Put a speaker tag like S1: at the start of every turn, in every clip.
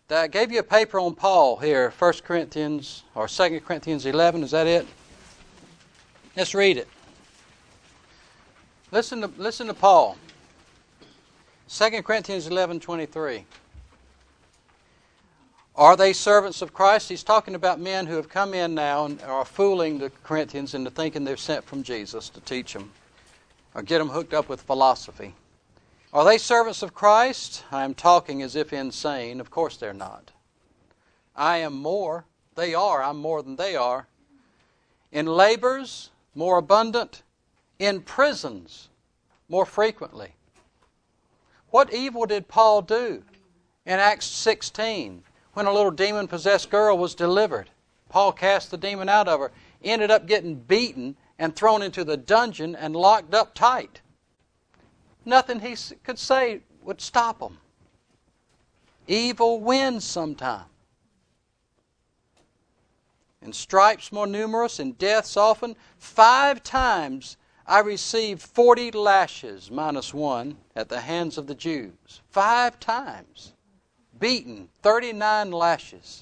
S1: I gave you a paper on Paul here, 1 Corinthians or 2 Corinthians 11. Is that it? Let's read it. Listen to Paul. 2 Corinthians 11:23. Are they servants of Christ? He's talking about men who have come in now and are fooling the Corinthians into thinking they're sent from Jesus to teach them or get them hooked up with philosophy. Are they servants of Christ? I am talking as if insane. Of course they're not. I am more. They are. I'm more than they are. In labors, more abundant. In prisons, more frequently. What evil did Paul do in Acts 16 when a little demon-possessed girl was delivered? Paul cast the demon out of her, ended up getting beaten and thrown into the dungeon and locked up tight. Nothing he could say would stop him. Evil wins sometime. In stripes more numerous, in deaths often. 5 times I received 40 lashes minus 1 at the hands of the Jews. 5 times. Beaten, 39 lashes.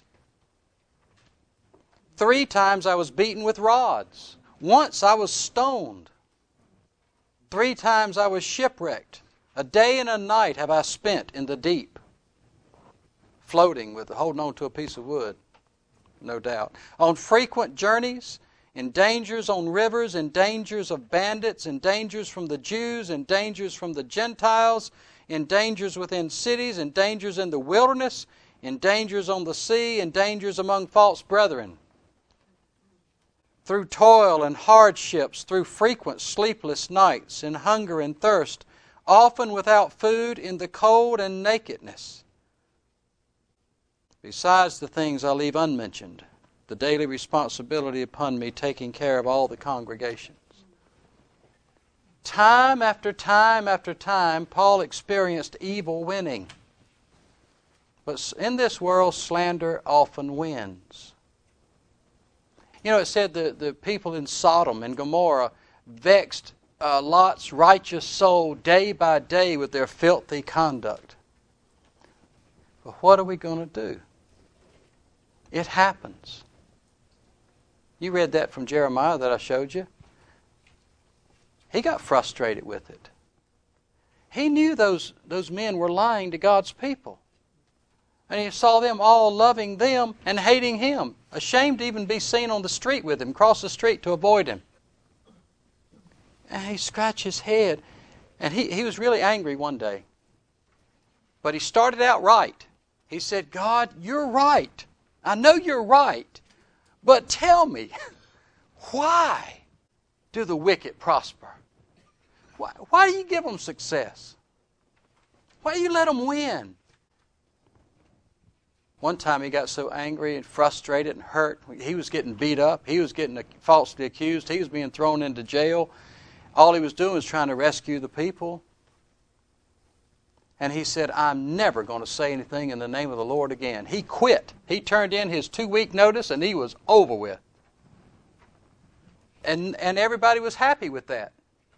S1: 3 times I was beaten with rods. Once I was stoned. 3 times I was shipwrecked. A day and a night have I spent in the deep, floating with holding on to a piece of wood, no doubt. On frequent journeys, in dangers on rivers, in dangers of bandits, in dangers from the Jews, in dangers from the Gentiles, in dangers within cities, in dangers in the wilderness, in dangers on the sea, in dangers among false brethren. Through toil and hardships, through frequent sleepless nights, in hunger and thirst, often without food, in the cold and nakedness. Besides the things I leave unmentioned, the daily responsibility upon me taking care of all the congregations. Time after time after time, Paul experienced evil winning. But in this world, slander often wins. You know, it said the people in Sodom and Gomorrah vexed Lot's righteous soul day by day with their filthy conduct. But what are we going to do? It happens. You read that from Jeremiah that I showed you. He got frustrated with it. He knew those men were lying to God's people. And he saw them all loving them and hating him. Ashamed to even be seen on the street with him, cross the street to avoid him. And he scratched his head. And he was really angry one day. But he started out right. He said, God, you're right. I know you're right. But tell me, why do the wicked prosper? Why do you give them success? Why do you let them win? One time he got so angry and frustrated and hurt. He was getting beat up. He was getting falsely accused. He was being thrown into jail. All he was doing was trying to rescue the people. And he said, I'm never going to say anything in the name of the Lord again. He quit. He turned in his 2-week notice and he was over with. And everybody was happy with that.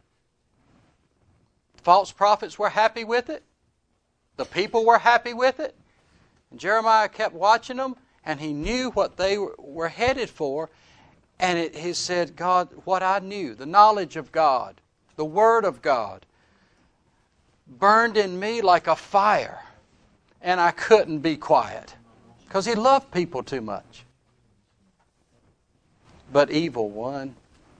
S1: False prophets were happy with it. The people were happy with it. And Jeremiah kept watching them, and he knew what they were headed for. And he said, God, what I knew, the knowledge of God, the Word of God, burned in me like a fire. And I couldn't be quiet because he loved people too much. But evil won.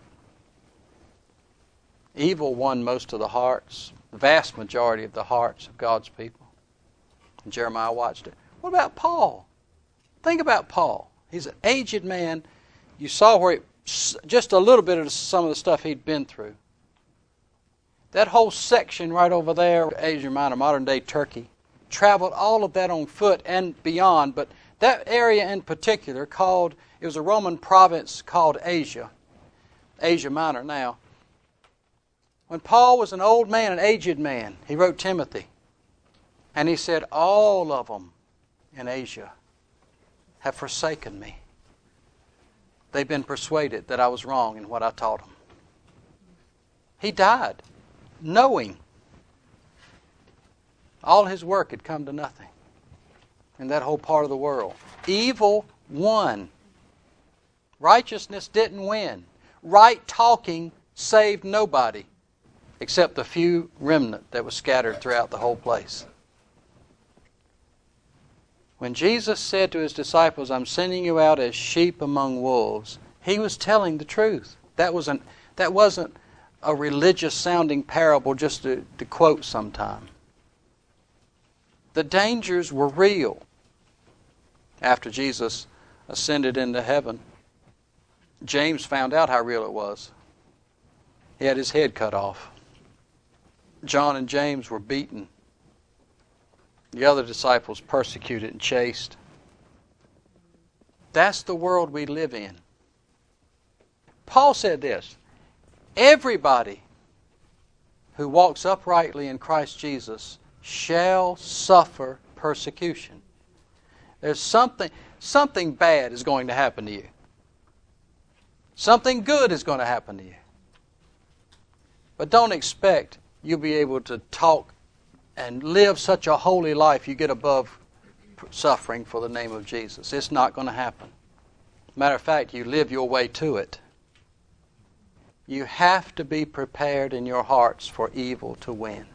S1: Evil won most of the hearts, the vast majority of the hearts of God's people. And Jeremiah watched it. What about Paul? Think about Paul. He's an aged man. You saw where just a little bit of some of the stuff he'd been through. That whole section right over there, Asia Minor, modern-day Turkey, traveled all of that on foot and beyond. But that area in particular it was a Roman province called Asia Minor now. When Paul was an old man, an aged man, he wrote Timothy. And he said, all of them in Asia have forsaken me. They've been persuaded that I was wrong in what I taught them. He died knowing all his work had come to nothing. in that whole part of the world. Evil won. Righteousness didn't win. Right talking saved nobody except the few remnant that was scattered throughout the whole place. When Jesus said to his disciples, I'm sending you out as sheep among wolves, he was telling the truth. That wasn't a religious sounding parable just to quote sometime. The dangers were real. After Jesus ascended into heaven, James found out how real it was. He had his head cut off. John and James were beaten. The other disciples persecuted and chased. That's the world we live in. Paul said this, everybody who walks uprightly in Christ Jesus shall suffer persecution. There's something bad is going to happen to you. Something good is going to happen to you. But don't expect you'll be able to talk and live such a holy life you get above suffering for the name of Jesus. It's not going to happen. Matter of fact, you live your way to it. You have to be prepared in your hearts for evil to win.